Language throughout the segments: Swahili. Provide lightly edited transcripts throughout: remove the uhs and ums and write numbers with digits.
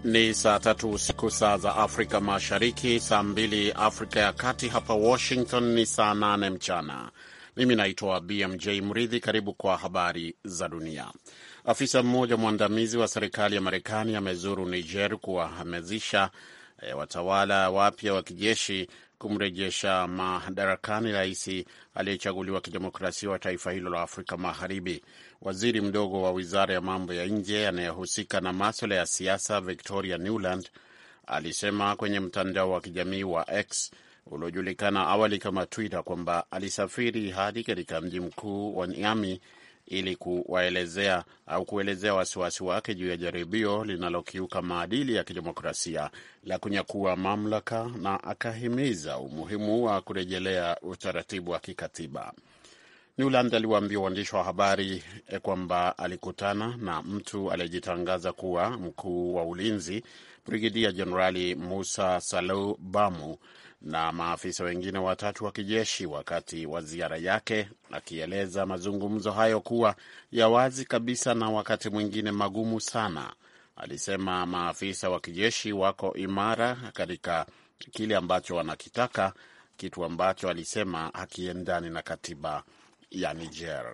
Ni saa tatu usiku saa za Afrika Mashariki, saa 2 Afrika ya Kati. Hapa Washington ni saa 8 mchana. Mimi naitwa BMJ Mridhi. Karibu kwa habari za dunia. Afisa mmoja mwandamizi wa serikali ya Marekani amezuru Niger kuwahamasisha watawala wapya wa kijeshi kumrejesha madarakani rais aliyechaguliwa kidemokrasia wa taifa hilo la Afrika Magharibi. Waziri mdogo wa wizara ya mambo ya nje anayehusika na maswala ya siasa, Victoria Nuland, alisema kwenye mtandao wa kijamii wa X uliojulikana awali kama Twitter kwamba alisafiri hadi katika mji mkuu wa Niamey ili kuelezea wasiwasi wake juu ya jaribio linalokiuka maadili ya kidemokrasia la kunyakua mamlaka, na akahimiza umuhimu wa kurejelea utaratibu wa kikatiba. Newland aliwaambia waandishi wa habari kwamba alikutana na mtu aliyejitangaza kuwa mkuu wa ulinzi, Brigedia Jenerali Musa Salou Bamu, na maafisa wengine watatu wa kijeshi wakati wa ziara yake, akieleza mazungumzo hayo kuwa ya wazi kabisa na wakati mwingine magumu sana. Alisema maafisa wa kijeshi wako imara katika kile ambacho wanakitaka, kitu ambacho alisema hakiendani na katiba ya Niger.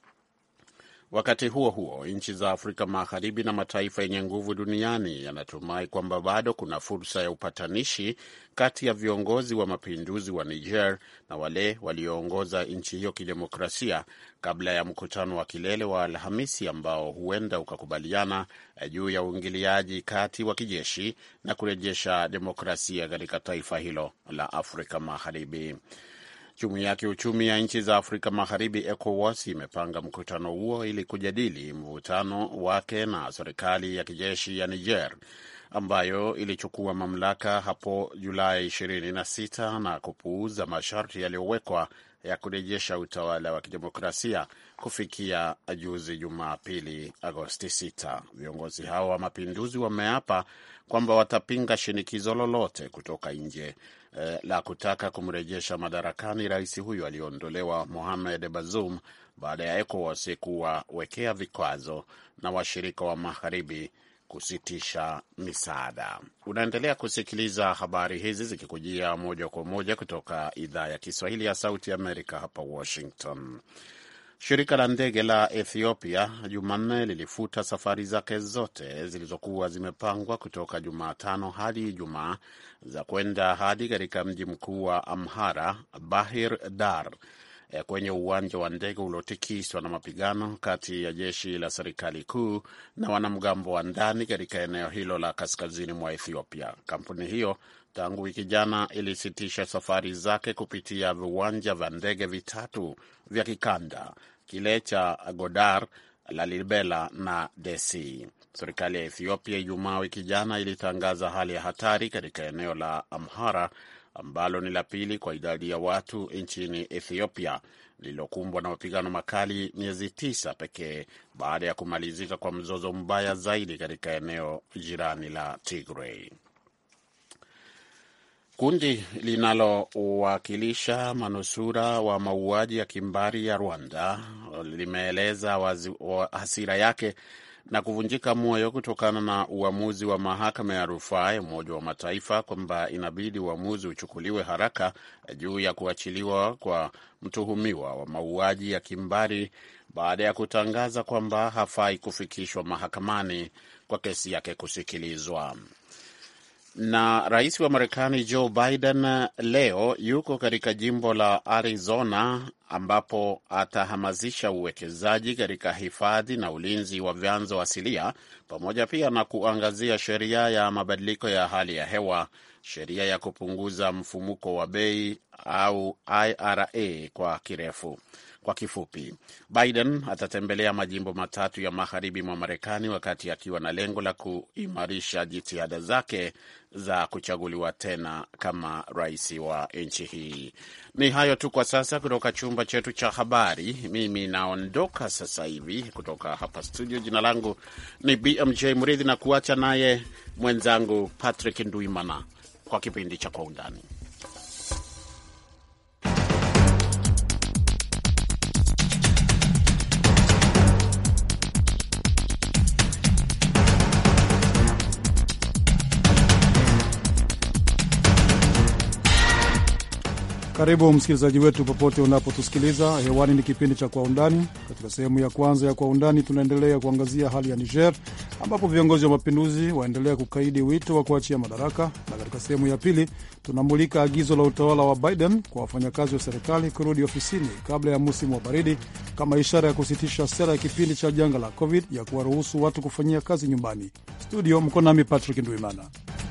Wakati huo huo, nchi za Afrika Magharibi na mataifa yenye nguvu duniani yanatumai kwamba bado kuna fursa ya upatanishi kati ya viongozi wa mapinduzi wa Niger na wale walioongoza nchi hiyo kidemokrasia kabla ya mkutano wa kilele wa Alhamisi ambao huenda ukakubaliana juu ya uingiliaji kati wa kijeshi na kurejesha demokrasia katika taifa hilo la Afrika Magharibi. Jumuiya ya kiuchumi ya nchi za Afrika Magharibi, ECOWAS, imepanga mkutano huo ili kujadili mvutano wake na serikali ya kijeshi ya Niger ambayo ilichukua mamlaka hapo Julai 26 na kupuuza masharti yaliyowekwa ya kurejesha utawala wa kidemokrasia kufikia juzi Jumapili, Agosti 6. Viongozi hao wa mapinduzi wameapa kwamba watapinga shinikizo lolote kutoka nje la kutaka kumrejesha madarakani rais huyo aliyeondolewa Mohamed Bazoum baada ya ECOWAS kuwawekea vikwazo na washirika wa magharibi kusitisha misaada. Unaendelea kusikiliza habari hizi zikikujia moja kwa moja kutoka idhaa ya Kiswahili ya Sauti Amerika hapa Washington. Shirika la ndege la Ethiopia Jumanne lilifuta safari zake zote zilizokuwa zimepangwa kutoka Jumatano hadi Ijumaa za kwenda hadi katika mji mkuu wa Amhara, Bahir Dar, kwenye uwanja wa ndege uliotikiswa na mapigano kati ya jeshi la serikali kuu na wanamgambo wa ndani katika eneo hilo la kaskazini mwa Ethiopia. Kampuni hiyo tangu wiki jana ilisitisha safari zake kupitia viwanja vya ndege vitatu vya kikanda, kile cha Godar, Lalibela na Desi. Serikali ya Ethiopia Ijumaa wiki jana ilitangaza hali ya hatari katika eneo la Amhara ambalo ni la pili kwa idadi ya watu nchini Ethiopia, lililokumbwa na mapigano makali miezi 9 pekee baada ya kumalizika kwa mzozo mbaya zaidi katika eneo jirani la Tigray. Kundi linalowakilisha manusura wa mauaji ya kimbari ya Rwanda limeeleza hasira yake na kuvunjika moyo kutokana na uamuzi wa mahakama ya rufaa ya Umoja wa Mataifa kwamba inabidi uamuzi uchukuliwe haraka juu ya kuachiliwa kwa mtuhumiwa wa mauaji ya kimbari baada ya kutangaza kwamba hafai kufikishwa mahakamani kwa kesi yake kusikilizwa. Na rais wa Marekani Joe Biden leo yuko katika jimbo la Arizona ambapo atahamasisha uwekezaji katika hifadhi na ulinzi wa vyanzo asilia pamoja pia na kuangazia sheria ya mabadiliko ya hali ya hewa, sheria ya kupunguza mfumuko wa bei au IRA kwa kifupi. Biden atatembelea majimbo matatu ya magharibi mwa Marekani wakati akiwa na lengo la kuimarisha jitihada zake za kuchaguliwa tena kama rais wa nchi hii. Ni hayo tu kwa sasa kutoka chumba chetu cha habari. Mimi naondoka sasa hivi kutoka hapa studio. Jina langu ni BMJ Mridhi na kuacha naye mwenzangu Patrick Nduimana kwa kipindi cha Kwa Undani. Karibu msikilizaji wetu popote unapotusikiliza. Hewani ni kipindi cha Kwa Undani. Katika sehemu ya kwanza ya Kwa Undani tunaendelea kuangazia hali ya Niger, ambapo viongozi wa mapinduzi waendelea kukaidi wito wa kuachia madaraka, na katika sehemu ya pili tunamulika agizo la utawala wa Biden kwa wafanyakazi wa serikali kurudi ofisini kabla ya msimu wa baridi, kama ishara ya kusitisha sera ya kipindi cha janga la COVID ya kuwaruhusu watu kufanyia kazi nyumbani. Studio mko nami Patrick Ndwimana.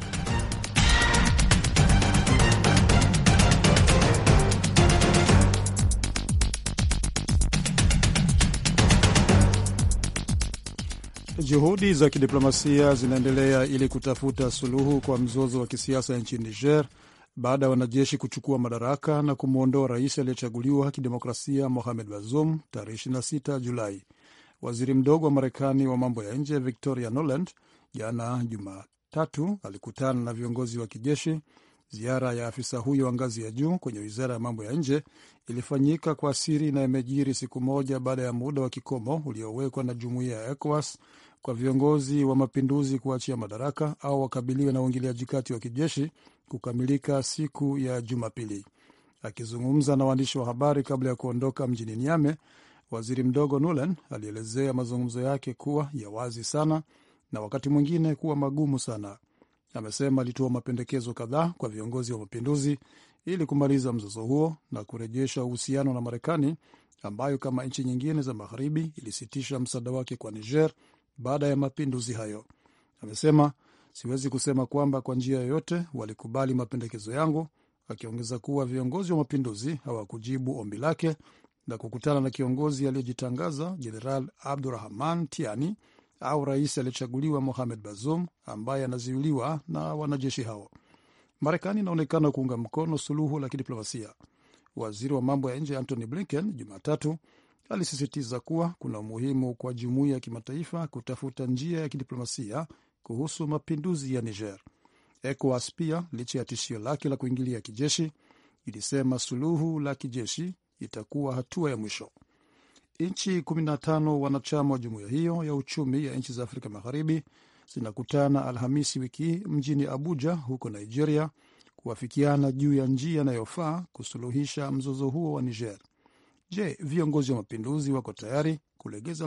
Juhudi za kidiplomasia zinaendelea ili kutafuta suluhu kwa mzozo wa kisiasa nchini Niger baada ya wanajeshi kuchukua madaraka na kumwondoa rais aliyechaguliwa kidemokrasia Mohamed Bazoum tarehe 26 Julai. Waziri mdogo wa Marekani wa mambo ya nje Victoria Nuland jana Jumatatu alikutana na viongozi wa kijeshi. Ziara ya afisa huyo wa ngazi ya juu kwenye wizara ya mambo ya nje ilifanyika kwa siri na imejiri siku moja baada ya muda wa kikomo uliowekwa na jumuiya ya ECOWAS kwa viongozi wa mapinduzi kuachia madaraka au wakabiliwe na uingiliaji kati wa kijeshi kukamilika siku ya Jumapili. Akizungumza na waandishi wa habari kabla ya kuondoka mjini Niamey, waziri mdogo Nuland alielezea mazungumzo yake kuwa ya wazi sana na wakati mwingine kuwa magumu sana. Amesema alitoa mapendekezo kadhaa kwa viongozi wa mapinduzi ili kumaliza mzozo huo na kurejesha uhusiano na Marekani, ambayo kama nchi nyingine za magharibi ilisitisha msaada wake kwa Niger baada ya mapinduzi hayo. Amesema, siwezi kusema kwamba kwa njia yoyote walikubali mapendekezo yangu, akiongeza kuwa viongozi wa mapinduzi hawakujibu ombi lake na kukutana na kiongozi aliyejitangaza Jeneral Abdurrahman Tiani au rais aliyechaguliwa Mohamed Bazoum ambaye anazuiliwa na wanajeshi hao. Marekani inaonekana kuunga mkono suluhu la kidiplomasia. Waziri wa mambo ya nje Antony Blinken Jumatatu alisisitiza kuwa kuna umuhimu kwa jumuiya ya kimataifa kutafuta njia ya kidiplomasia kuhusu mapinduzi ya Niger. ECOWAS pia, licha ya tishio lake la kuingilia kijeshi, ilisema suluhu la kijeshi itakuwa hatua ya mwisho. Nchi 15 wanachama wa jumuiya hiyo ya uchumi ya nchi za Afrika Magharibi zinakutana Alhamisi wiki mjini Abuja huko Nigeria kuafikiana juu ya njia inayofaa kusuluhisha mzozo huo wa Niger. Je, viongozi wa mapinduzi wako tayari kulegeza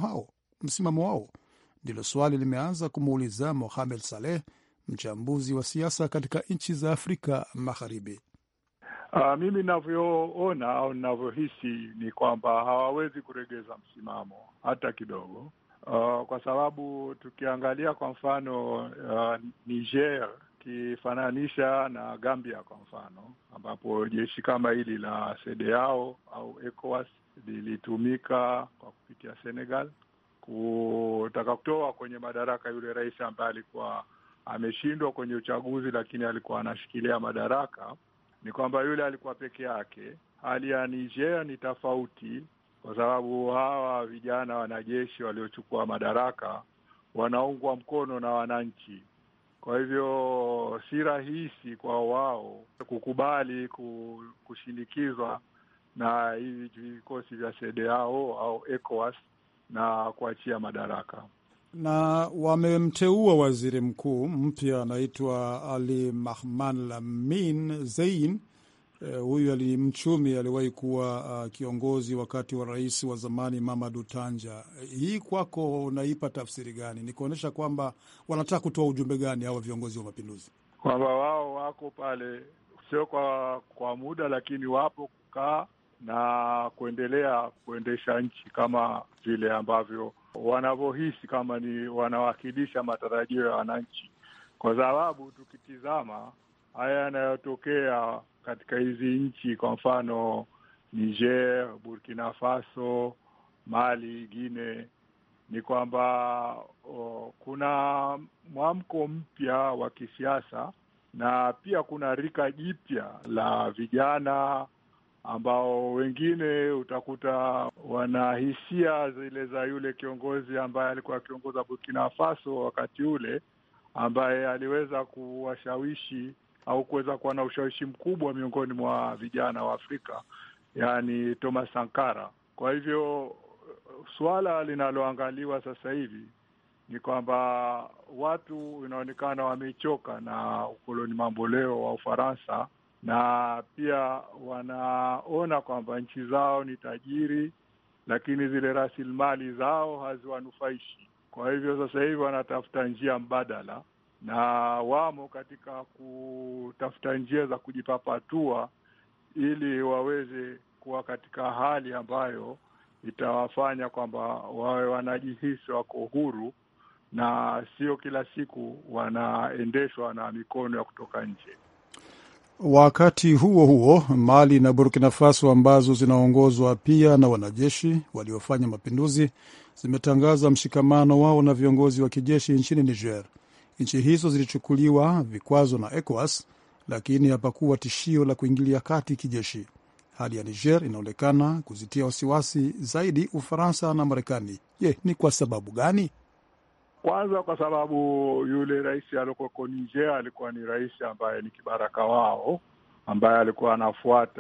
msimamo wao? Ndilo swali limeanza kumuuliza Mohamed Saleh, mchambuzi wa siasa katika nchi za Afrika Magharibi. Mimi ninavyoona au ninavyohisi ni kwamba hawawezi kuregeza msimamo hata kidogo, kwa sababu tukiangalia kwa mfano Niger kifananisha na Gambia kwa mfano, ambapo jeshi kama hili la CEDEAO au ECOWAS lilitumika kwa kupitia Senegal kutaka kutoa kwenye madaraka yule rais ambaye alikuwa ameshindwa kwenye uchaguzi, lakini alikuwa anashikilia madaraka. Ni kwamba yule alikuwa peke yake. Hali ya Niger ni tofauti, kwa sababu hawa vijana wanajeshi waliochukua madaraka wanaungwa mkono na wananchi. Kwa hivyo si rahisi kwa wao kukubali kushinikizwa na hivi vikosi vya CEDEAO au ECOWAS na kuachia madaraka. Na wamemteua waziri mkuu mpya anaitwa Ali Mahman Lamin Zein. Huyu ni mchumi, aliwahi kuwa kiongozi wakati wa rais wa zamani Mamadou Tanja. Hii kwako unaipa tafsiri gani? Ni kuonyesha kwamba wanataka kutoa ujumbe gani hawa viongozi wa mapinduzi? Kwamba wao wako pale sio kwa muda, lakini wapo kukaa na kuendelea kuendesha nchi kama vile ambavyo wanavyohisi kama ni wanawakilisha matarajio ya wananchi. Kwa sababu tukitizama haya yanayotokea katika hizi nchi, kwa mfano Niger, Burkina Faso, Mali, Guinea, ni kwamba kuna mwamko mpya wa kisiasa na pia kuna rika jipya la vijana ambao wengine utakuta wana hisia zile za yule kiongozi ambaye alikuwa akiongoza Burkina Faso wakati ule, ambaye aliweza kuwashawishi au kuweza kuwa na ushawishi mkubwa miongoni mwa vijana wa Afrika, yani Thomas Sankara. Kwa hivyo suala linaloangaliwa sasa hivi ni kwamba watu inaonekana wamechoka na ukoloni mamboleo wa Ufaransa na pia wanaona kwamba nchi zao ni tajiri, lakini zile rasilimali zao haziwanufaishi. Kwa hivyo sasa hivi wanatafuta njia mbadala, na wamo katika kutafuta njia za kujipapatua ili waweze kuwa katika hali ambayo itawafanya kwamba wawe wanajihisi wako huru na sio kila siku wanaendeshwa na mikono ya kutoka nje. Wakati huo huo, Mali na Burkina Faso ambazo zinaongozwa pia na wanajeshi waliofanya mapinduzi zimetangaza mshikamano wao na viongozi wa kijeshi nchini Niger. Nchi hizo zilichukuliwa vikwazo na ECOWAS, lakini hapakuwa tishio la kuingilia kati kijeshi. Hali ya Niger inaonekana kuzitia wasiwasi zaidi Ufaransa na Marekani. Je, ni kwa sababu gani? Kwanza kwa sababu yule rais aliyoko Niger alikuwa ni rais ambaye ni kibaraka wao, ambaye alikuwa anafuata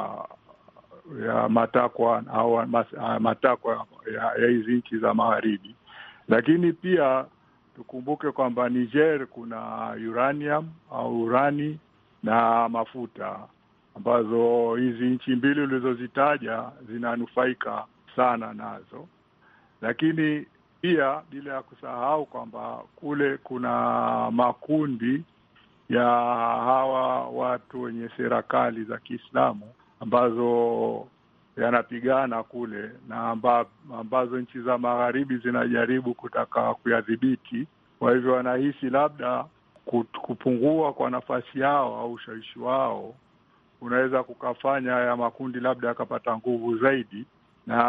ya matakwa au matakwa ya hizi nchi za magharibi. Lakini pia tukumbuke kwamba Niger kuna uranium au urani na mafuta ambazo hizi nchi mbili ulizozitaja zinanufaika sana nazo. Lakini pia bila ya kusahau kwamba kule kuna makundi ya hawa watu wenye serikali za Kiislamu ambazo yanapigana kule na ambazo nchi za magharibi zinajaribu kutaka kuyadhibiti. Kwa hivyo wanahisi labda kupungua kwa nafasi yao au ushawishi wao unaweza kukafanya ya makundi labda yakapata nguvu zaidi, na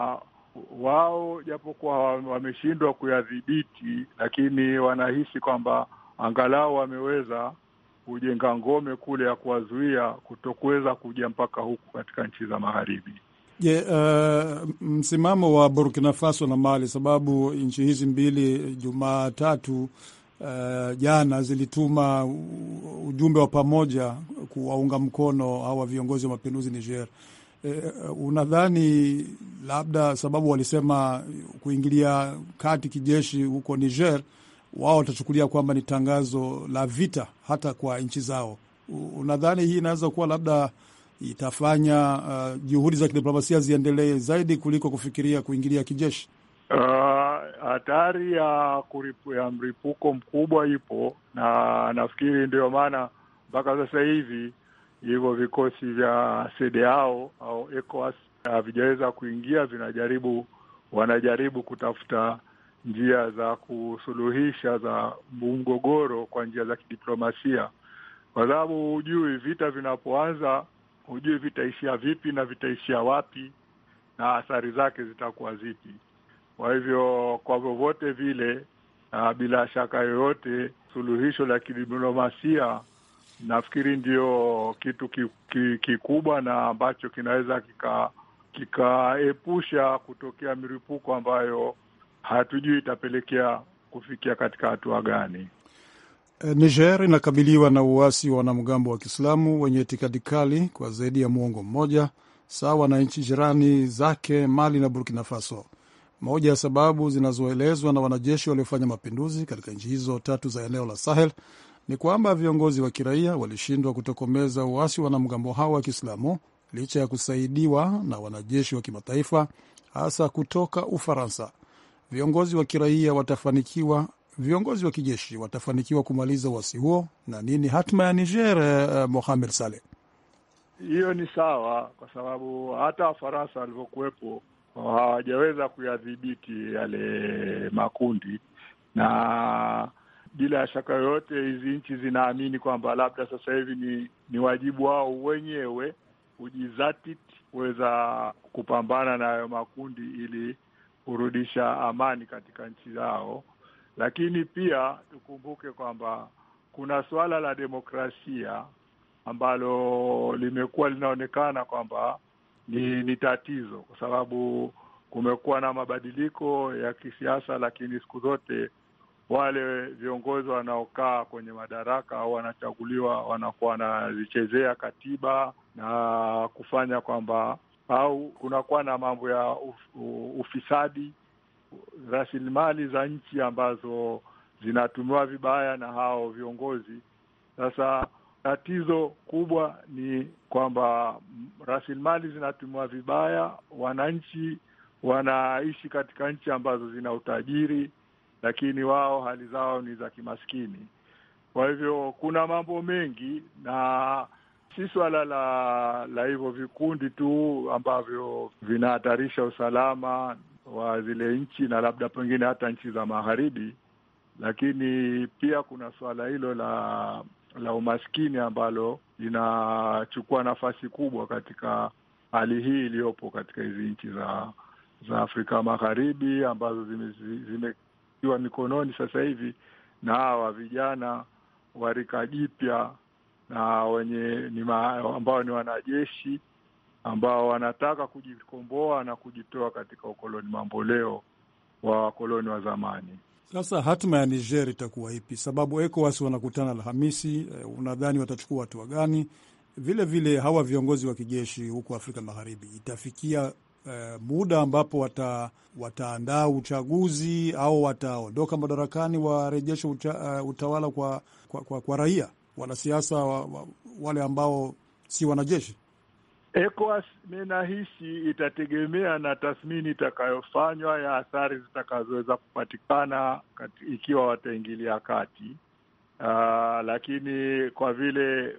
wao japokuwa wameshindwa kuyadhibiti, lakini wanahisi kwamba angalau wameweza kujenga ngome kule ya kuwazuia kutokuweza kuja mpaka huku katika nchi za magharibi. Je, msimamo wa Burkina Faso na Mali, sababu nchi hizi mbili Jumatatu jana zilituma ujumbe wa pamoja kuwaunga mkono hawa viongozi wa mapinduzi Niger. Unadhani labda sababu walisema kuingilia kati kijeshi huko Niger, wao watachukulia kwamba ni tangazo la vita hata kwa nchi zao? Unadhani hii inaweza kuwa labda itafanya juhudi za kidiplomasia ziendelee zaidi kuliko kufikiria kuingilia kijeshi? Hatari ya mlipuko mkubwa ipo, na nafikiri ndio maana mpaka sasa hivi hivyo vikosi vya CEDEAO au ECOWAS havijaweza kuingia, wanajaribu kutafuta njia za kusuluhisha za mgogoro kwa njia za kidiplomasia, kwa sababu hujui vita vinapoanza, hujui vitaishia vipi na vitaishia wapi na athari zake zitakuwa zipi. Kwa hivyo kwa vyovyote vile, bila shaka yoyote, suluhisho la kidiplomasia nafikiri ndio kitu kikubwa na ambacho kinaweza kikaepusha kutokea milipuko ambayo hatujui itapelekea kufikia katika hatua gani. Niger inakabiliwa na uasi wa wanamgambo wa Kiislamu wenye itikadi kali kwa zaidi ya muongo mmoja, sawa na nchi jirani zake Mali na Burkina Faso. Moja ya sababu zinazoelezwa na wanajeshi waliofanya mapinduzi katika nchi hizo tatu za eneo la Sahel ni kwamba viongozi wa kiraia walishindwa kutokomeza uasi wa wanamgambo hao wa Kiislamu licha ya kusaidiwa na wanajeshi wa kimataifa, hasa kutoka Ufaransa. Viongozi wa kijeshi watafanikiwa kumaliza uasi huo, na nini hatma ya Niger? Mohamed Saleh: hiyo ni sawa, kwa sababu hata Wafaransa walivyokuwepo hawajaweza kuyadhibiti yale makundi, na bila shaka yoyote hizi nchi zinaamini kwamba labda sasa hivi ni wajibu wao wenyewe kujizatiti kuweza kupambana na hayo makundi ili kurudisha amani katika nchi zao. Lakini pia tukumbuke kwamba kuna suala la demokrasia ambalo limekuwa linaonekana kwamba ni tatizo, kwa sababu kumekuwa na mabadiliko ya kisiasa, lakini siku zote wale viongozi wanaokaa kwenye madaraka au wanachaguliwa wanakuwa wanazichezea katiba na kufanya kwamba, au kunakuwa na mambo ya ufisadi, rasilimali za nchi ambazo zinatumiwa vibaya na hao viongozi. Sasa tatizo kubwa ni kwamba rasilimali zinatumiwa vibaya. Wananchi wanaishi katika nchi ambazo zina utajiri, lakini wao hali zao ni za kimaskini. Kwa hivyo kuna mambo mengi, na si swala la hivyo vikundi tu ambavyo vinahatarisha usalama wa zile nchi na labda pengine hata nchi za magharibi, lakini pia kuna swala hilo la umaskini ambalo linachukua nafasi kubwa katika hali hii iliyopo katika hizi nchi za Afrika Magharibi ambazo zimetiwa mikononi sasa hivi na hawa vijana wa rika jipya na ambao ni wanajeshi ambao wanataka kujikomboa na kujitoa katika ukoloni mamboleo wa wakoloni wa zamani. Sasa hatima ya Niger itakuwa ipi? Sababu ECOWAS wanakutana Alhamisi, unadhani watachukua hatua gani? Vile vile hawa viongozi wa kijeshi huko Afrika Magharibi, itafikia muda ambapo wataandaa uchaguzi au wataondoka madarakani warejeshe utawala kwa raia, wanasiasa wale ambao si wanajeshi? ECOWAS ninahisi itategemea na tathmini itakayofanywa ya athari zitakazoweza kupatikana ikiwa wataingilia kati. Lakini kwa vile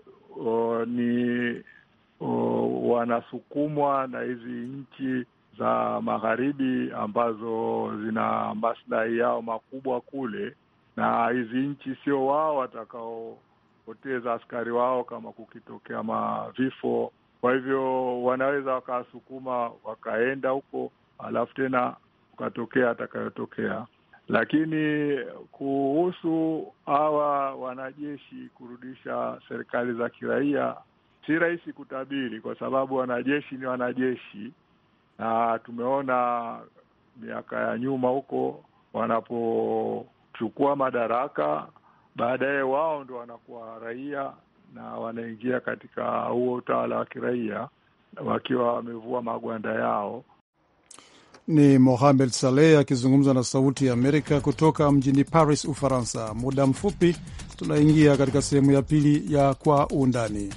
wanasukumwa na hizi nchi za magharibi ambazo zina maslahi yao makubwa kule, na hizi nchi sio wao watakaopoteza askari wao kama kukitokea vifo. Kwa hivyo wanaweza wakasukuma wakaenda huko, alafu tena ukatokea atakayotokea. Lakini kuhusu hawa wanajeshi kurudisha serikali za kiraia, si rahisi kutabiri, kwa sababu wanajeshi ni wanajeshi, na tumeona miaka ya nyuma huko wanapochukua madaraka, baadaye wao ndo wanakuwa raia na wanaingia katika huo utawala wa kiraia wakiwa wamevua magwanda yao. Ni Mohamed Saleh akizungumza na Sauti ya Amerika kutoka mjini Paris, Ufaransa. Muda mfupi tunaingia katika sehemu ya pili ya Kwa Undani.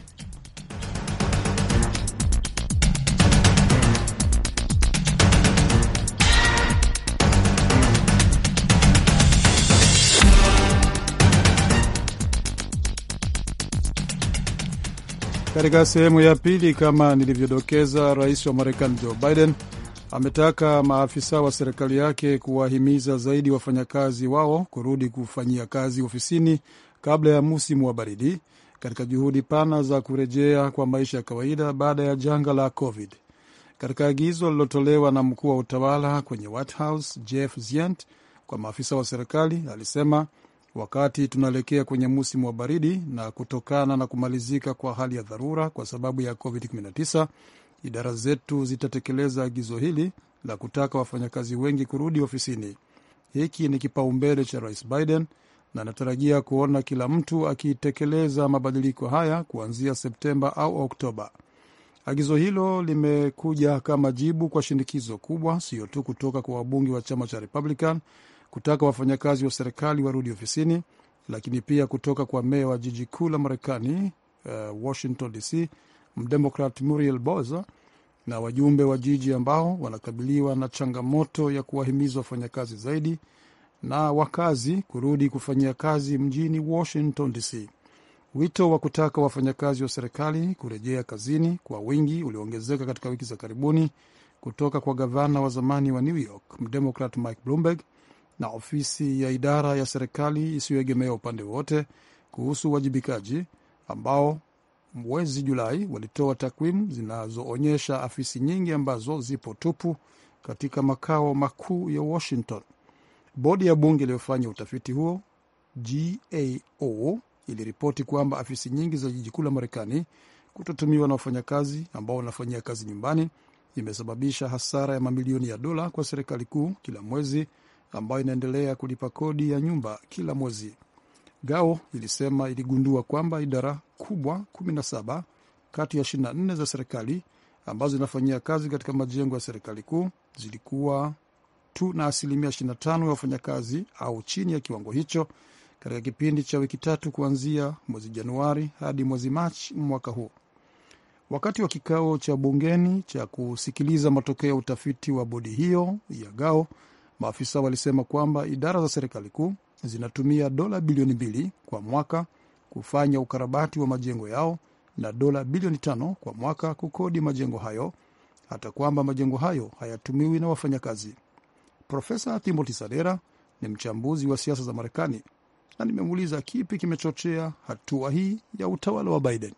Katika sehemu ya pili, kama nilivyodokeza, rais wa Marekani Joe Biden ametaka maafisa wa serikali yake kuwahimiza zaidi wafanyakazi wao kurudi kufanyia kazi ofisini kabla ya msimu wa baridi, katika juhudi pana za kurejea kwa maisha ya kawaida baada ya janga la COVID. Katika agizo lililotolewa na mkuu wa utawala kwenye White House, Jeff Zients, kwa maafisa wa serikali, alisema wakati tunaelekea kwenye msimu wa baridi na kutokana na kumalizika kwa hali ya dharura kwa sababu ya COVID-19, idara zetu zitatekeleza agizo hili la kutaka wafanyakazi wengi kurudi ofisini. Hiki ni kipaumbele cha Rais Biden na anatarajia kuona kila mtu akitekeleza mabadiliko haya kuanzia Septemba au Oktoba. Agizo hilo limekuja kama jibu kwa shinikizo kubwa, sio tu kutoka kwa wabunge wa chama cha Republican kutaka wafanyakazi wa serikali warudi ofisini, lakini pia kutoka kwa meya wa jiji kuu la Marekani, Washington DC, Mdemokrat Muriel Bowser, na wajumbe wa jiji ambao wanakabiliwa na changamoto ya kuwahimiza wafanyakazi zaidi na wakazi kurudi kufanyia kazi mjini Washington DC. Wito wa kutaka wafanyakazi wa serikali kurejea kazini kwa wingi ulioongezeka katika wiki za karibuni kutoka kwa gavana wa zamani wa New York, Mdemokrat Mike Bloomberg, na ofisi ya idara ya serikali isiyoegemea upande wote kuhusu uwajibikaji, ambao mwezi Julai walitoa takwimu zinazoonyesha afisi nyingi ambazo zipo tupu katika makao makuu ya Washington. Bodi ya bunge iliyofanya utafiti huo, GAO, iliripoti kwamba afisi nyingi za jiji kuu la Marekani kutotumiwa na wafanyakazi ambao wanafanyia kazi nyumbani imesababisha hasara ya mamilioni ya dola kwa serikali kuu kila mwezi, ambayo inaendelea kulipa kodi ya nyumba kila mwezi. GAO ilisema iligundua kwamba idara kubwa 17 kati ya 24 za serikali ambazo zinafanyia kazi katika majengo ya serikali kuu zilikuwa tu na asilimia 25 ya wafanyakazi au chini ya kiwango hicho katika kipindi cha wiki 3 kuanzia mwezi Januari hadi mwezi Machi mwaka huu. Wakati wa kikao cha bungeni cha kusikiliza matokeo ya utafiti wa bodi hiyo ya GAO, maafisa walisema kwamba idara za serikali kuu zinatumia dola bilioni 2 kwa mwaka kufanya ukarabati wa majengo yao na dola bilioni 5 kwa mwaka kukodi majengo hayo, hata kwamba majengo hayo hayatumiwi na wafanyakazi. Profesa Timothy Sadera ni mchambuzi wa siasa za Marekani na nimemuuliza kipi kimechochea hatua hii ya utawala wa Biden.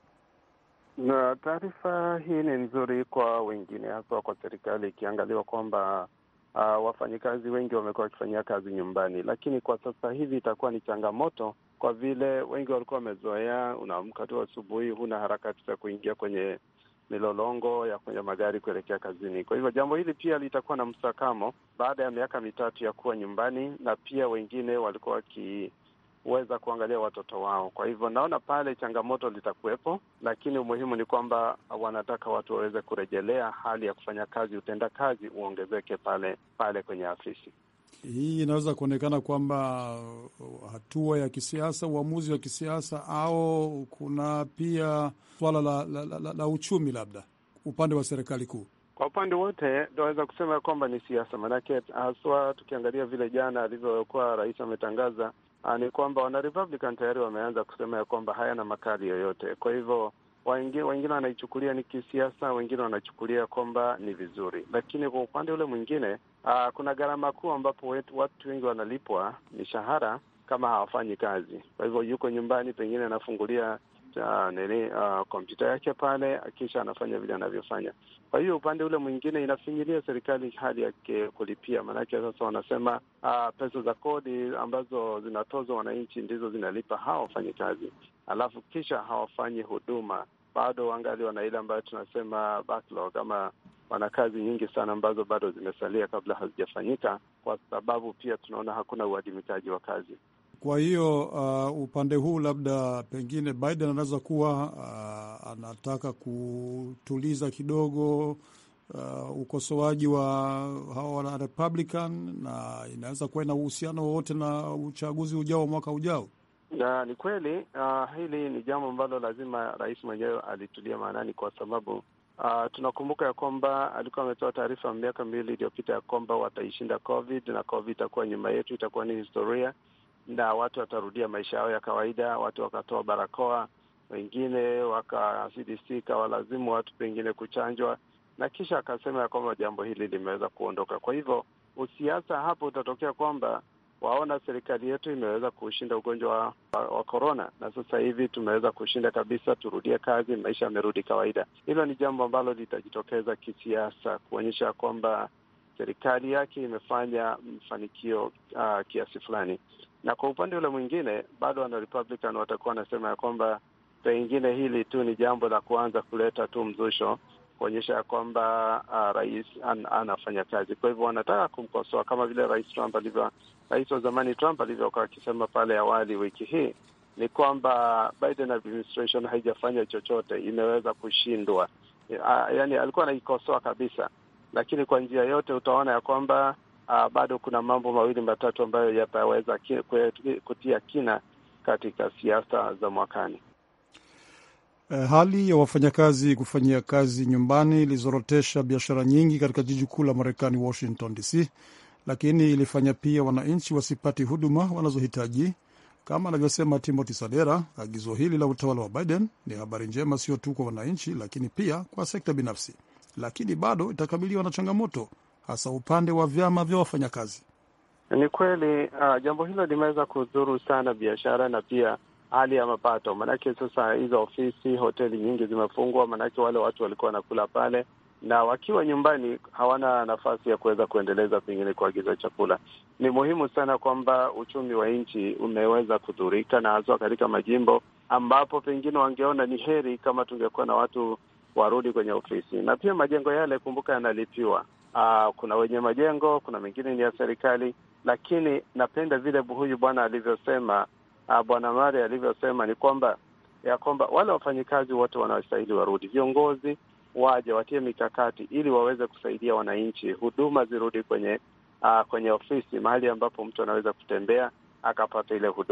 Na taarifa hii ni nzuri kwa wengine, hasa kwa serikali, ikiangaliwa kwamba wafanyikazi wengi wamekuwa wakifanyia kazi nyumbani, lakini kwa sasa hivi itakuwa ni changamoto kwa vile wengi walikuwa wamezoea, unaamka tu asubuhi, huna harakati za kuingia kwenye milolongo ya kwenye magari kuelekea kazini. Kwa hivyo jambo hili pia litakuwa na msakamo baada ya miaka 3 ya kuwa nyumbani, na pia wengine walikuwa wakiweza kuangalia watoto wao. Kwa hivyo naona pale changamoto litakuwepo, lakini umuhimu ni kwamba wanataka watu waweze kurejelea hali ya kufanya kazi, utenda kazi uongezeke pale kwenye afisi. Hii inaweza kuonekana kwamba hatua ya kisiasa, uamuzi wa kisiasa, au kuna pia swala la uchumi, labda upande wa serikali kuu. Kwa upande wote tunaweza kusema kwamba ni siasa, manake haswa tukiangalia vile jana alivyokuwa rais ametangaza, ni kwamba wana Republican tayari wameanza kusema ya kwamba hayana makali yoyote. Kwa hivyo wengine wanaichukulia ni kisiasa, wengine wanachukulia kwamba ni vizuri, lakini kwa upande ule mwingine kuna gharama kuu ambapo watu wengi wanalipwa mishahara kama hawafanyi kazi. Kwa hivyo yuko nyumbani, pengine anafungulia kompyuta yake pale, kisha anafanya vile anavyofanya. Kwa hiyo upande ule mwingine inafinyilia serikali hali yake kulipia, maanake sasa wanasema pesa za kodi ambazo zinatozwa wananchi ndizo zinalipa hawa wafanyikazi, alafu kisha hawafanyi huduma. Bado wangali wana ile ambayo tunasema backlog, ama wana kazi nyingi sana ambazo bado zimesalia kabla hazijafanyika, kwa sababu pia tunaona hakuna uadimikaji wa kazi. Kwa hiyo upande huu labda pengine Biden anaweza kuwa anataka kutuliza kidogo ukosoaji wa hawa wana Republican, na inaweza kuwa ina uhusiano wowote na uchaguzi ujao, mwaka ujao. Ni kweli, hili ni jambo ambalo lazima rais mwenyewe alitulia maanani, kwa sababu tunakumbuka ya kwamba alikuwa ametoa taarifa miaka 2 iliyopita ya kwamba wataishinda COVID, na COVID itakuwa nyuma yetu, itakuwa ni historia, na watu watarudia maisha yao ya kawaida. Watu wakatoa barakoa, wengine CDC kawalazimu watu pengine kuchanjwa, na kisha akasema ya kwamba jambo hili limeweza kuondoka. Kwa hivyo usiasa hapo utatokea kwamba waona serikali yetu imeweza kushinda ugonjwa wa corona, na sasa hivi tumeweza kushinda kabisa, turudie kazi, maisha yamerudi kawaida. Hilo ni jambo ambalo litajitokeza kisiasa, kuonyesha kwamba serikali yake imefanya mafanikio kiasi fulani. Na kwa upande ule mwingine bado wana Republican watakuwa wanasema ya kwamba pengine hili tu ni jambo la kuanza kuleta tu mzusho, kuonyesha ya kwamba rais anafanya kazi. Kwa hivyo wanataka kumkosoa kama vile rais wa zamani Trump alivyokuwa akisema pale awali wiki hii, ni kwamba Biden administration haijafanya chochote, imeweza kushindwa. Yani alikuwa anaikosoa kabisa, lakini kwa njia yote utaona ya kwamba bado kuna mambo 2-3 ambayo yataweza kutia kina katika siasa za mwakani. Hali ya wafanyakazi kufanyia kazi nyumbani ilizorotesha biashara nyingi katika jiji kuu la Marekani, Washington DC, lakini ilifanya pia wananchi wasipati huduma wanazohitaji. Kama anavyosema Timothy Sadera, agizo hili la utawala wa Biden ni habari njema sio tu kwa wananchi, lakini pia kwa sekta binafsi, lakini bado itakabiliwa na changamoto, hasa upande wa vyama vya wafanyakazi. Ni kweli jambo hilo limeweza kudhuru sana biashara na pia hali ya mapato. Manake sasa hizo ofisi, hoteli nyingi zimefungwa, manake wale watu walikuwa wanakula pale, na wakiwa nyumbani hawana nafasi ya kuweza kuendeleza pengine kuagiza chakula. Ni muhimu sana kwamba uchumi wa nchi umeweza kudhurika, na hasa katika majimbo ambapo pengine wangeona ni heri kama tungekuwa na watu warudi kwenye ofisi. Na pia majengo yale, kumbuka, yanalipiwa. Kuna wenye majengo, kuna mengine ni ya serikali, lakini napenda vile huyu bwana alivyosema, Bwana Mari alivyosema, ni kwamba wale wafanyikazi wote wanastahili warudi. Viongozi waje watie mikakati ili waweze kusaidia wananchi, huduma zirudi kwenye ofisi, mahali ambapo mtu anaweza kutembea akapata ile huduma.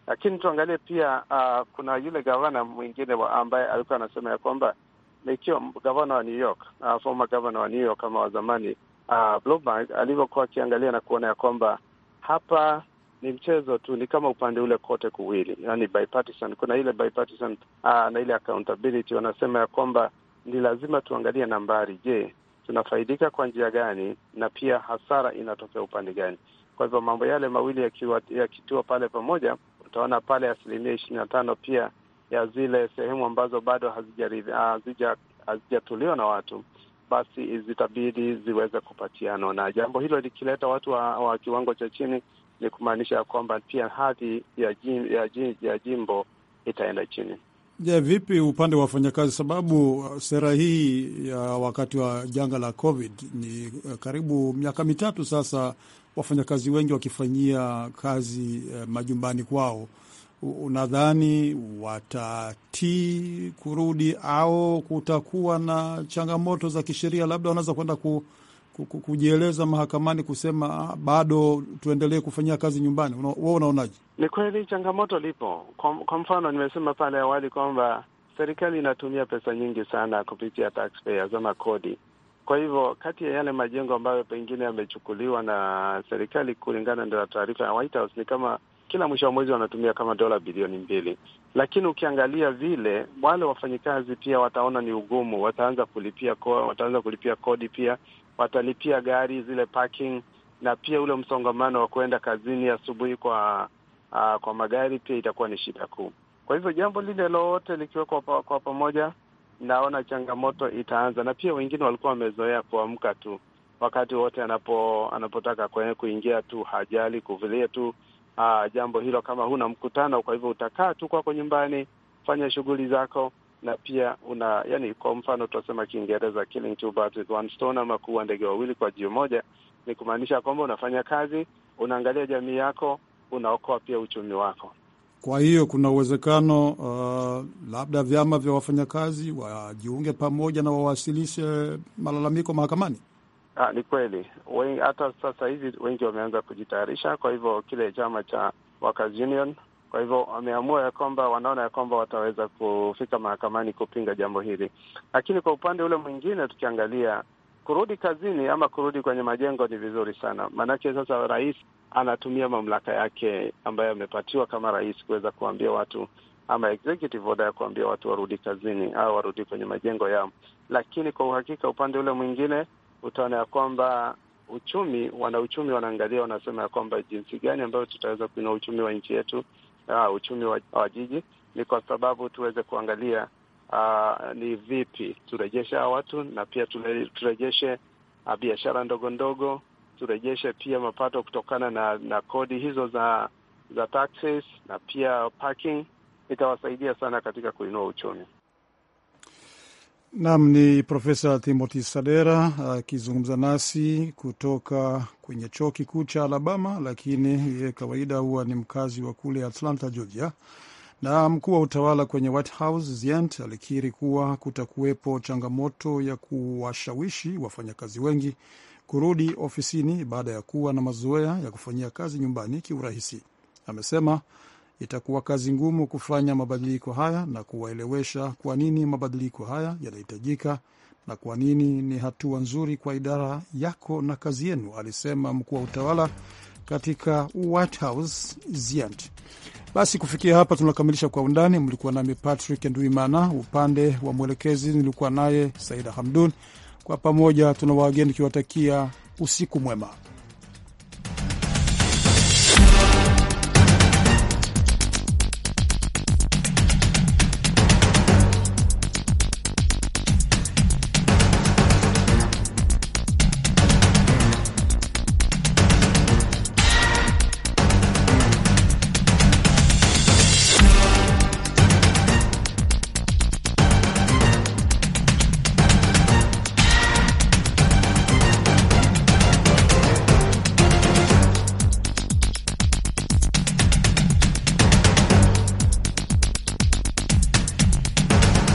Lakini tuangalie pia kuna yule gavana mwingine ambaye alikuwa anasema ya kwamba ikiwa gavana wa New York, former governor wa New York kama wa zamani, Bloomberg alivyokuwa akiangalia na kuona ya kwamba hapa ni mchezo tu, ni kama upande ule kote kuwili, yani bipartisan. Kuna ile bipartisan na ile accountability. Wanasema ya kwamba ni lazima tuangalie nambari. Je, tunafaidika kwa njia gani, na pia hasara inatokea upande gani? Kwa hivyo mambo yale mawili yakitiwa pale pamoja, utaona pale 25% pia ya zile sehemu ambazo bado hazijatuliwa na watu, basi zitabidi ziweze kupatiana, na jambo hilo likileta watu wa kiwango cha chini, ni kumaanisha kwamba pia hadhi ya jimbo itaenda chini. Je, vipi upande wa wafanyakazi? Sababu sera hii ya wakati wa janga la COVID ni karibu miaka 3 sasa, wafanyakazi wengi wakifanyia kazi majumbani kwao. Unadhani watatii kurudi au kutakuwa na changamoto za kisheria? Labda wanaweza kwenda kujieleza mahakamani kusema bado tuendelee kufanyia kazi nyumbani. Wewe unaonaje? Ni kweli changamoto lipo. Kwa mfano, nimesema pale awali kwamba serikali inatumia pesa nyingi sana kupitia taxpayers ama kodi. Kwa hivyo kati ya yale majengo ambayo pengine yamechukuliwa na serikali, kulingana na taarifa ya White House, ni kama kila mwisho wa mwezi wanatumia kama $2 bilioni 2. Lakini ukiangalia vile, wale wafanyikazi pia wataona ni ugumu, wataanza kulipia kodi, pia watalipia gari zile parking, na pia ule msongamano wa kwenda kazini asubuhi kwa magari pia itakuwa ni shida kuu. Kwa hivyo jambo lile lote likiwekwa kwa pamoja, naona changamoto itaanza. Na pia wengine walikuwa wamezoea kuamka tu wakati wote anapotaka kuingia tu, hajali kuvilia tu jambo hilo. Kama huna mkutano, kwa hivyo utakaa tu kwako nyumbani, fanya shughuli zako, na pia yani kwa mfano tunasema Kiingereza killing two birds with one stone, ama kuua ndege wawili kwa jiwe moja. Ni kumaanisha kwamba unafanya kazi, unaangalia jamii yako, unaokoa pia uchumi wako. Kwa hiyo kuna uwezekano labda vyama vya wafanyakazi wajiunge pamoja na wawasilishe malalamiko mahakamani. Ni kweli. Hata sasa hivi wengi wameanza kujitayarisha. Kwa hivyo kile chama cha Workers Union, kwa hivyo wameamua ya kwamba wanaona ya kwamba wataweza kufika mahakamani kupinga jambo hili. Lakini kwa upande ule mwingine, tukiangalia kurudi kazini ama kurudi kwenye majengo ni vizuri sana. Maanake sasa rais anatumia mamlaka yake ambayo amepatiwa kama rais kuweza kuambia watu, ama executive order ya kuambia watu warudi kazini au warudi kwenye majengo yao. Lakini kwa uhakika upande ule mwingine utaona ya kwamba wanauchumi wanaangalia, wanasema ya kwamba jinsi gani ambayo tutaweza kuinua uchumi wa nchi yetu, uchumi wa jiji. Ni kwa sababu tuweze kuangalia ni vipi turejeshe watu, na pia turejeshe biashara ndogo ndogo, turejeshe pia mapato kutokana na kodi hizo za taxes, na pia parking. Itawasaidia sana katika kuinua uchumi. Naam, ni Profesa Timothy Sadera akizungumza nasi kutoka kwenye chuo kikuu cha Alabama, lakini yeye kawaida huwa ni mkazi wa kule Atlanta, Georgia. Na mkuu wa utawala kwenye White House Zients alikiri kuwa kutakuwepo changamoto ya kuwashawishi wafanyakazi wengi kurudi ofisini baada ya kuwa na mazoea ya kufanyia kazi nyumbani kiurahisi. Amesema itakuwa kazi ngumu kufanya mabadiliko haya na kuwaelewesha kwa nini mabadiliko haya yanahitajika na kwa nini ni hatua nzuri kwa idara yako na kazi yenu, alisema mkuu wa utawala katika White House Zients. Basi kufikia hapa tunakamilisha Kwa Undani. Mlikuwa nami Patrick Nduimana, upande wa mwelekezi nilikuwa naye Saida Hamdun. Kwa pamoja tuna wageni kiwatakia usiku mwema.